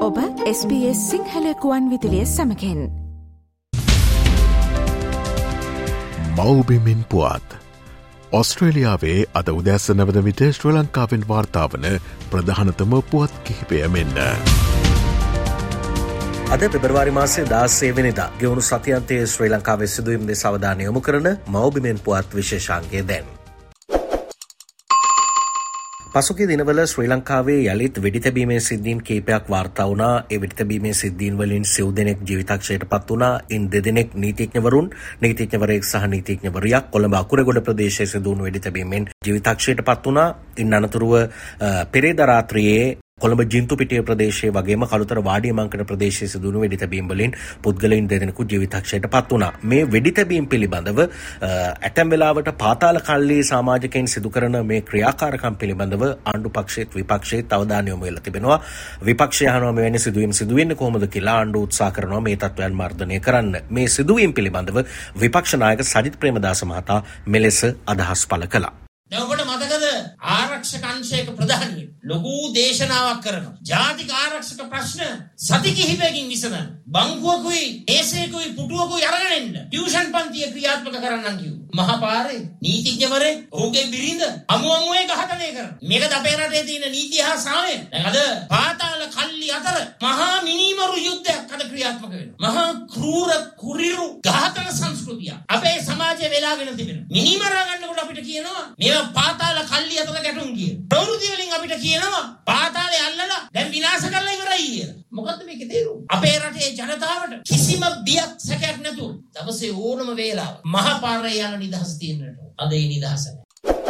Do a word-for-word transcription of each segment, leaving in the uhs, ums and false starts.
ඔබ S B S Sinhala ගුවන් විදුලිය සමගින් මව්බිමින් පුවත් ඔස්ට්‍රේලියාවේ අද උදැසන වන විට ශ්‍රී ලංකාවෙන් වාර්තා වන ප්‍රධානතම පුවත් කිහිපය මෙන්න. අද පෙබරවාරි මාසයේ දාසය වෙනිදා ගෙවුණු සතියන්තයේ ශ්‍රී ලංකාවේ සිදුවීම් දෙස අවධානය යොමු කරන මව්බිමින් පුවත් විශේෂාංගය දැන්. පසුගිය දිනවල ශ්‍රී ලංකාවේ යළිත් වෙඩිතැබීමේ සිද්ධීන් කීපයක් වාර්තා වුණා. ඒ වෙඩිතැබීමේ සිද්ධීන් වලින් සිව් දෙනෙක් ජීවිතක්ෂයට පත් වුණා. ඉන් දෙදෙනෙක් නීතිඥවරුන්, නීතිඥවරයෙක් සහ නීතිඥවරියක් කොළඹ අකුරගොඩ ප්‍රදේශයේ සිදුවුණු වෙඩිතැබීමෙන් ජීවිතක්ෂයට පත් වුණා. ඉන් අනතුරුව පෙරේදා රාත්‍රියේ කොළඹ ජින්තුපිටිය ප්‍රදේශයේ වගේම කළුතර වාඩිය මංකඩ ප්‍රදේශයේ සිදුවුණු වෙඩිතැබීම් වලින් පුද්ගලයන් දෙදෙනෙකු ජීවිතක්ෂයට පත් වුණා. මේ වෙඩිතැබීම් පිළිබඳව ඇතැම් වෙලාවට පාතාල කල්ලි සමාජකයන් සිදු කරන මේ ක්‍රියාකාරකම් පිළිබඳව ආණ්ඩු පක්ෂයේත් විපක්ෂයේත් අවධානය යොමු වෙලා තිබෙනවා. විපක්ෂය අහනවා මෙවැනි සිදුවීම් සිදු වෙන්නේ කොහොමද කියලා. ආණ්ඩු උත්සාහ කරනවා මේ තත්ත්වයන් මර්ධනය කරන්න. මේ සිදුවීම් පිළිබඳව විපක්ෂ නායක සජිත් ප්‍රේමදාස මහතා මෙලෙස අදහස් පළ කළා. දැන් ඔබට මතකද ආරක්ෂක අංශයක ප්‍රධානියෙක් ලොකු දේශනාවක් කරනවා. ජාතික ආරක්ෂක ප්‍රශ්න සති කිහිපයකින් විසඳන්න. බංකුවකුයි, ඒසේකුයි, පුටුවකුයි අරගෙන එන්න. ටියුෂන් පන්තිය ක්‍රියාත්මක කරන්නම් කිව්වා. මහා පාරේ නීතිඥවරේ ඔහුගේ බිරිඳ අමු අමුවේ ඝාතනය කරනවා. මේක අපේ රටේ තියෙන නීතිය හා සාමය. දැන් අද පාතාල කල්ලි අතර මහා මිනිමරු යුද්ධයක් අද ක්‍රියාත්මක වෙනවා. මහා ක්‍රූර කුරිරු ඝාතන සංස්කෘතිය අපේ සමාජයේ වෙලාගෙන තිබෙනවා. මිනිමරා ගන්නකොට අපිට කියනවා මේවා පාතාල කල්ලි අතර ගැටුම් කියන. ප්‍රවෘත්ති වලින් අපිට කියනවා පාතාලේ අල්ලලා දැන් විනාශ කරලා ඉවරයි කියලා. මොකද්ද මේකේ තේරුම? අපේ රටේ ජනතාවට කිසිම බියක් සැකයක් නැතුව දවසේ ඕනම වේලාවක මහා පාරේ යන නිදහස තියෙනට අද ඒ නිදහස නැහැ.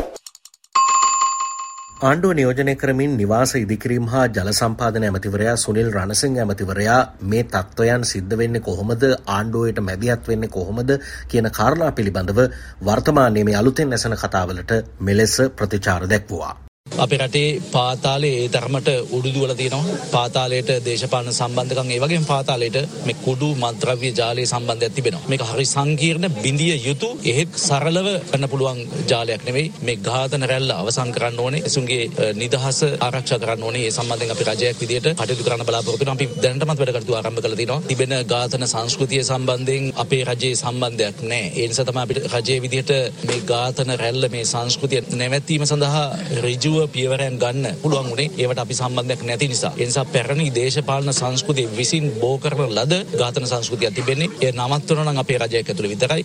ආණ්ඩුව නියෝජනය කරමින් නිවාස ඉදිකිරීම හා ජල සම්පාදන ඇමතිවරයා සුනිල් රණසිංහ ඇමතිවරයා මේ තත්ත්වයන් සිද්ධ වෙන්නේ කොහොමද, ආණ්ඩුවට මැදිහත් වෙන්නේ කොහොමද කියන කාරණා පිළිබඳව වර්තමානයේ මේ අලුතෙන් ඇසෙන කතාවලට මෙලෙස ප්‍රතිචාර දැක්වුවා. අපේ රටේ පාතාලේ ඒ ධර්මයට උඩුදුවලා තියෙනවා. පාතාලයට දේශපාලන සම්බන්ධකම් ඒ වගේම පාතාලයට මේ කුඩු මත්ද්‍රව්‍ය ජාලයේ සම්බන්ධයක් තිබෙනවා. මේක හරි සංකීර්ණ බිඳිය යුතු එහෙත් සරලව කරන්න පුළුවන් ජාලයක් නෙවෙයි. මේ ඝාතන රැල්ල අවසන් කරන්න ඕනේ. එසුන්ගේ නිදහස ආරක්ෂා කරන්න ඕනේ. ඒ සම්බන්ධයෙන් අපි රජයක් විදියට කටයුතු කරන්න බලාපොරොත්තු වෙනවා. අපි දැනටමත් වැඩ කටයුතු ආරම්භ කරලා තියෙනවා. තිබෙන ඝාතන සංස්කෘතිය සම්බන්ධයෙන් අපේ රජයේ සම්බන්ධයක් නැහැ. ඒ නිසා තමයි අපිට රජයේ විදියට මේ ඝාතන රැල්ල මේ සංස්කෘතිය නැවැත්වීම සඳහා ඍජුව පියවරයන් ගන්න පුළුවන් උනේ. ඒවට අපි සම්බන්ධයක් නැති නිසා. ඒ නිසා පැරණි දේශපාලන සංස්කෘතිය විසින් බෝ කරන ලද ඝාතන සංස්කෘතියක් තිබෙන්නේ. ඒ නවත්වන නම් අපේ රජයක් ඇතුළේ විතරයි.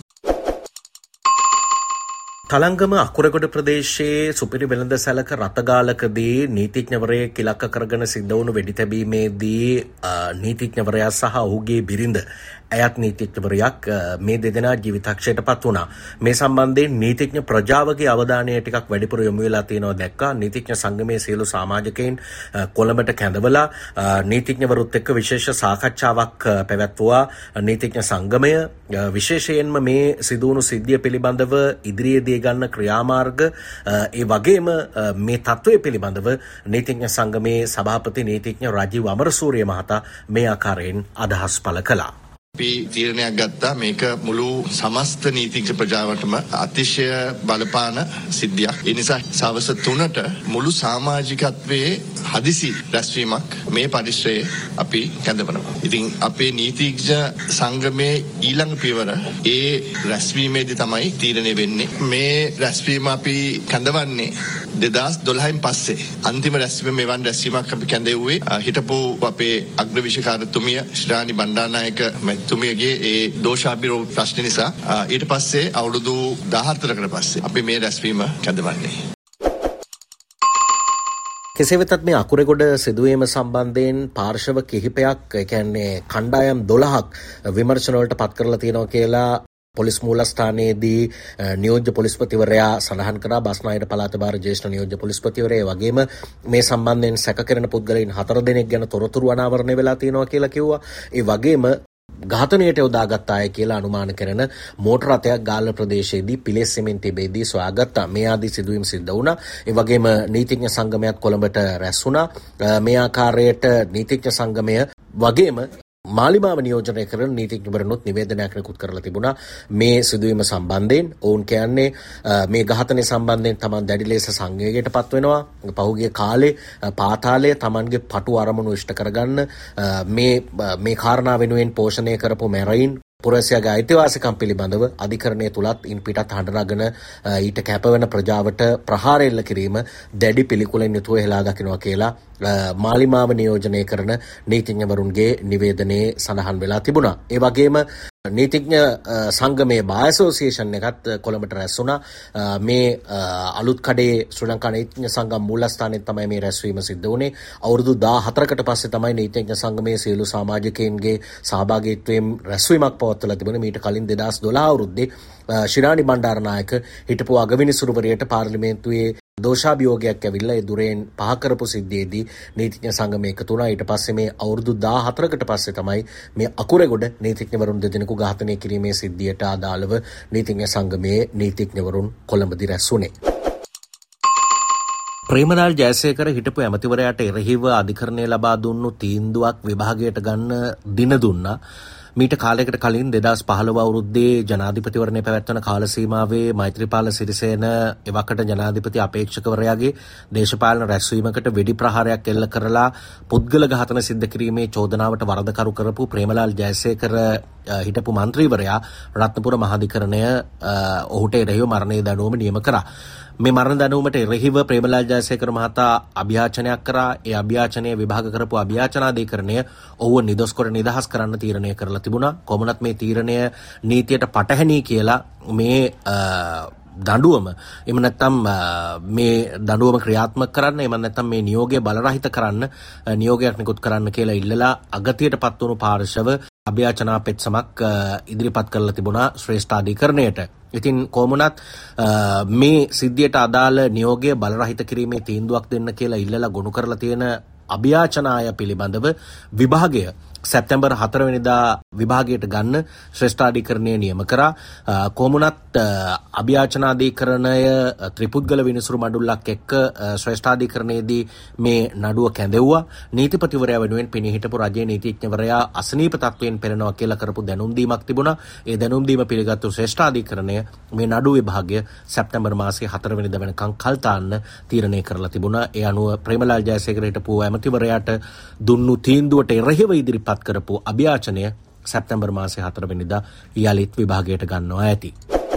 තලංගම අකුරගොඩ ප්‍රදේශයේ සුපිරි වෙළඳ සැලක රතගාලකදී නීතිඥවරයෙක් ඉලක්ක කරගෙන සිද්ධ වුණු වෙඩිතැබීමේදී නීතිඥවරයා සහ ඔහුගේ බිරිඳ ඇයත් නීතිඥවරයක් මේ දෙදෙනා ජීවිතක්ෂයට පත් වුණා. මේ සම්බන්ධයෙන් නීතිඥ ප්‍රජාවගේ අවධානය ටිකක් වැඩිපුර යොමු වෙලා තියෙනවා දැක්කා. නීතිඥ සංගමයේ සියලු සමාජිකයින් කොළඹට කැඳවලා නීතිඥවරුත් එක්ක විශේෂ සාකච්ඡාවක් පැවැත්වුවා. නීතිඥ සංගමය විශේෂයෙන්ම මේ සිදුවුණු සිද්ධිය පිළිබඳව ඉදිරියේදී ගන්න ක්‍රියාමාර්ග ඒ වගේම මේ තත්ත්වය පිළිබඳව නීතිඥ සංගමේ සභාපති නීතිඥ රජීව් අමරසූරිය මහතා මේ ආකාරයෙන් අදහස් පළ කළා. අපි තීරණයක් ගත්තා මේක මුළු සමස්ත නීතිඥ ප්‍රජාවටම අතිශය බලපාන සිද්ධියක්. ඒ නිසා සවස් තුනට මුළු සමාජිකත්වයේ හදිසි රැස්වීමක් මේ පරිශ්‍රයේ අපි කැඳවනවා. ඉතින් අපේ නීතිඥ සංගමේ ඊළඟ පියවර ඒ රැස්වීමේදී තමයි තීරණය වෙන්නේ. මේ රැස්වීම අපි කැඳවන්නේ දෙදහස් දොළහෙන් පස්සේ. අන්තිම රැස්වීම මෙවන් රැස්වීමක් අපි කැඳෙව්වේ හිටපු අපේ අග්‍රවිශකාරතුමිය ශ්‍රානි බණ්ඩාරනායක තුමියගේ ඒ දෝෂාභියෝග ප්‍රශ්න නිසා ඊට පස්සේ අවුරුදු දහහතරකට පස්සේ අපි මේ රැස්වීම කැඳවන්නේ. කෙසේ වෙතත් මේ අකුරගොඩ සිදුවීම සම්බන්ධයෙන් පාර්ශව කිහිපයක්, ඒ කියන්නේ කණ්ඩායම් දොළහක් විමර්ශන වලට පත් කරලා තියෙනවා කියලා පොලිස් මූලස්ථානයේදී නියෝජ්‍ය පොලිස්පතිවරයා සඳහන් කරා. බස්නාහිර පළාත භාර ජ්‍යෙෂ්ඨ නියෝජ්‍ය පොලිස්පතිවරයා වගේම මේ සම්බන්ධයෙන් සැක කරන පුද්ගලයන් හතර දෙනෙක් ගැන තොරතුරු අනාවරණය වෙලා තියෙනවා කියලා කිව්වා. ඒ වගේම ඝාතනයට යොදාගත් අය කියලා අනුමාන කරන මෝටර රථයක් ගාල්ල ප්‍රදේශයේදී පිලෙස්සෙමින් තිබෙද්දී සොයාගත්තා. මේ ආදී සිදුවීම් සිද්ධ වුණා. ඒ වගේම නීතිඥ සංගමයක් කොළඹට රැස් වුණා. මේ ආකාරයට නීතිඥ සංගමය වගේම මාලිමාව නියෝජනය කරන නීතිඥවරුනුත් නිවේදනයක් නිකුත් කරලා තිබුණා මේ සිදුවීම සම්බන්ධයෙන්. ඔවුන් කියන්නේ මේ ඝාතනය සම්බන්ධයෙන් තමන් දැඩි ලෙස සංවේගයට පත් වෙනවා. පහුගිය කාලේ පාතාලය තමන්ගේ පටු අරමුණු ඉෂ්ට කරගන්න මේ මේ කාරණා වෙනුවෙන් පෝෂණය කරපු මැරයින් පුරවැසියාගේ අයිතිවාසිකම් පිළිබඳව අධිකරණය තුලත් ඉන් පිටත් හඬනගෙන ඊට කැපවෙන ප්‍රජාවට ප්‍රහාර එල්ල කිරීම දැඩි පිළිකුලෙන් යුතුව හෙලා දකිනවා කියලා මාලිමාව නියෝජනය කරන නීතිඥවරුන්ගේ නිවේදනයේ සඳහන් වෙලා තිබුණා. ඒ වගේම නීතිඥ සංගමයේ බාර් ඇසෝසියේෂන් එකත් කොළඹට රැස් වුණා. මේ අලුත් කඩේ ශ්‍රී ලංකා නීතිඥ සංගම් මූලස්ථානයේ තමයි මේ රැස්වීම සිද්ධ වුණේ. අවුරුදු දාහතරකට පස්සේ තමයි නීතිඥ සංගමයේ සියලු සමාජිකයින්ගේ සහභාගීත්වයෙන් රැස්වීමක් පවත්වලා තිබුණේ. මීට කලින් දෙදහස් දොළහ අවුරුද්දේ ශිරාණි බණ්ඩාරනායක හිටපු අගවිනිසුරුවරයට පාර්ලිමේන්තුවේ දෝෂාභියෝගයක් ඇවිල්ලා ඒ දුරෙන් පහ කරපු සිද්ධියේදී නීතිඥ සංගමය එකතු වුණා. ඊට පස්සේ මේ අවුරුදු දාහතරකට පස්සේ තමයි මේ අකුරෙගොඩ නීතිඥවරුන් දෙදෙනෙකු ඝාතනය කිරීමේ සිද්ධියට අදාළව නීතිඥ සංගමයේ නීතිඥවරුන් කොළඹදී රැස් වුණේ. ප්‍රේමලාල් ජයසේකර හිටපු ඇමතිවරයාට එරෙහිව අධිකරණය ලබා දුන්නු තීන්දුවක් විභාගයට ගන්න දින දුන්නා. මීට කාලයකට කලින් දෙදහස් පහළොව අවුරුද්දේ ජනාධිපතිවරණය පැවැත්වන කාල සීමාවේ මෛත්‍රීපාල සිරිසේන එවකට ජනාධිපති අපේක්ෂකවරයාගේ දේශපාලන රැස්වීමකට වෙඩි ප්‍රහාරයක් එල්ල කරලා පුද්ගල ඝාතන සිද්ධ කිරීමේ චෝදනාවට වරදකරු කරපු ප්‍රේමලාල් ජයසේකර හිටපු මන්ත්‍රීවරයා රත්නපුර මහාධිකරණය ඔහුට එරෙහිව මරණය දඬුවම නියම කරා. මේ මරණ දඬුවමට එරෙහිව ප්‍රේමලාල් ජයසේකර මහතා අභියාචනයක් කරා. ඒ අභියාචනය විභාග කරපු අභියාචනාධිකරණය ඔහුව නිදොස් කොට නිදහස් කරන්න තීරණය කරලා තිබුණා. කොමුණත් මේ තීරණය නීතියට පටහැනි කියලා මේ දඬුවම එහෙම නැත්නම් මේ දඬුවම ක්‍රියාත්මක කරන්න එහෙම නැත්නම් මේ නියෝගය බලරහිත කරන්න නියෝගයක් නිකුත් කරන්න කියලා ඉල්ලලා අගතියටපත් වුණු පාර්ශව අභියාචනා පෙත්සමක් ඉදිරිපත් කරලා තිබුණා ශ්‍රේෂ්ඨාධිකරණයට. ඉතින් කොමුණත් මේ සිද්ධියට අදාළ නියෝගය බලරහිත කිරීමේ තීන්දුවක් දෙන්න කියලා ඉල්ලලා ගොනු කරලා තියෙන අභියාචනාය පිළිබඳව විභාගය සැප්තැම්බර් හතර වෙනිදා විභාගයට ගන්න ශ්‍රේෂ්ඨාධිකරණය නියම කරා. කොමුණත් අභියාචනාධිකරණය ත්‍රිපුද්ගල විනිසුරු මඩුල්ලක් එක්ක ශ්‍රේෂ්ඨාධිකරණයේදී මේ නඩුව කැඳෙව්වා. නීතිපතිවරයා වෙනුවෙන් පෙනී හිටපු රජයේ නීතිඥවරයා අසනීප තත්වයෙන් පෙළෙනවා කියලා කරපු දැනුම් දීමක් තිබුණා. ඒ දැනුම් දීම පිළිගත්තු ශ්‍රේෂ්ඨාධිකරණය මේ නඩු විභාගය සැප්තැම්බර් මාසයේ හතර වෙනිදා වෙනකන් කල්තාන්න තීරණය කරලා තිබුණා. ඒ අනුව ප්‍රේමලාල් ජයසේකර හිටපු ඇමතිවරයාට දුන්නු තීන්දුවට එරෙහිව ඉදිරිපත් කරපු අභියාචනය සැප්තැම්බර් මාසයේ හතර වෙනිදා යලිත් විභාගයට ගන්නවා ඇති.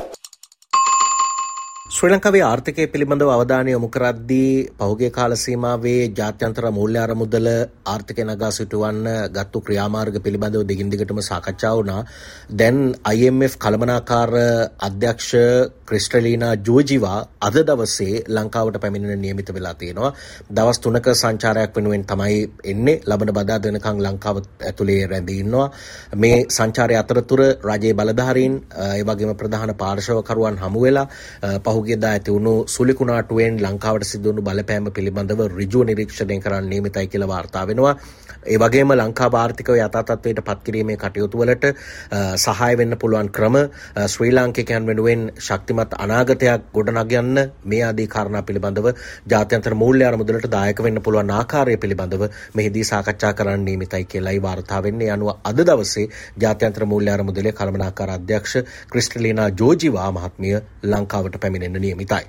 ශ්‍රී ලංකාවේ ආර්ථිකය පිළිබඳව අවධානය යොමු කරද්දී පහුගිය කාල සීමාවේ ජාත්‍යන්තර මූල්‍ය අරමුදල ආර්ථිකය නගා සිටුවන්න ගත්තු ක්‍රියාමාර්ග පිළිබඳව දිගින් දිගටම සාකච්ඡා වුණා. දැන් I M F කළමනාකාර අධ්‍යක්ෂ ක්‍රිස්ටලීනා ජෝජිවා අද දවසේ ලංකාවට පැමිණෙන නියමිත වෙලා තියෙනවා. දවස් තුනක සංචාරයක් වෙනුවෙන් තමයි එන්නේ. ලබන බදාදා වෙනකන් ලංකාව ඇතුලේ රැඳී ඉන්නවා. මේ සංචාරය අතරතුර රජයේ බලධාරීන් ඒ වගේම ප්‍රධාන පාර්ශවකරුවන් හමු වෙලා පහුගියදා ඇති වුණු සුලිකුණාටුවෙන් ලංකාවට සිදු වුණු බලපෑම පිළිබඳව ඍජුව නිරීක්ෂණය කරන්න නියමිතයි කියලා වාර්තා වෙනවා. ඒ වගේම ලංකාව ආර්ථිකව යථා තත්ත්වයට පත් කිරීමේ කටයුතු වලට සහාය වෙන්න පුළුවන් ක්‍රම ශ්‍රී ලාංකිකයන් වෙනුවෙන් ශක්තිමත් අනාගතයක් ගොඩනගන්න මේ ආදී කාරණා පිළිබඳව ජාත්‍යන්තර මූල්‍ය අරමුදලට දායක වෙන්න පුළුවන් ආකාරය පිළිබඳව මෙහිදී සාකච්ඡා කරන්න නියමිතයි කියලායි වාර්තා වෙන්නේ. අනුව අද දවසේ ජාත්‍යන්තර මූල්‍ය අරමුදලේ කළමනාකාර අධ්‍යක්ෂ ක්‍රිස්ටලීනා ජෝජිවා මහත්මිය ලංකාවට පැමිණෙන්න නියමිතයි.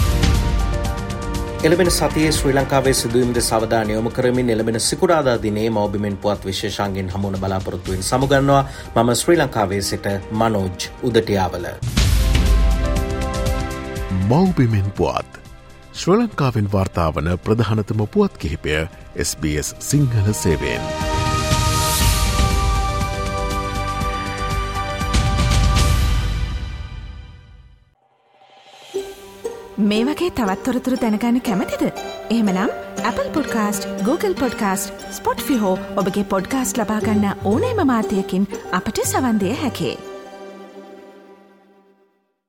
එළඹෙන සතියේ ශ්‍රී ලංකාවේ සිදුවීම් දෙස අවධානය යොමු කරමින් එළඹෙන සිකුරාදා දිනේ මෞබිමෙන් පුවත් විශේෂාංගයෙන් හමුවන බලාපොරොත්තු වෙන සමුගන්නවා. මම ශ්‍රී ලංකාවේ සිට මනෝජ් උදටියාවල. මෞබිමෙන් පුවත් ශ්‍රී ලංකාවෙන් වාර්තාවන ප්‍රධානතම පුවත් කිහිපය S B S සිංහල සේවයෙන්. මේ වගේ තවත් තොරතුරු දැනගන්න කැමතිද? එහෙමනම් Apple Podcast, Google Podcast, Spotify හෝ ඔබගේ පොඩ්කාස්ට් ලබා ගන්න ඕනෑම මාධ්‍යයකින් අපට සවන් දෙන්න හැකියි.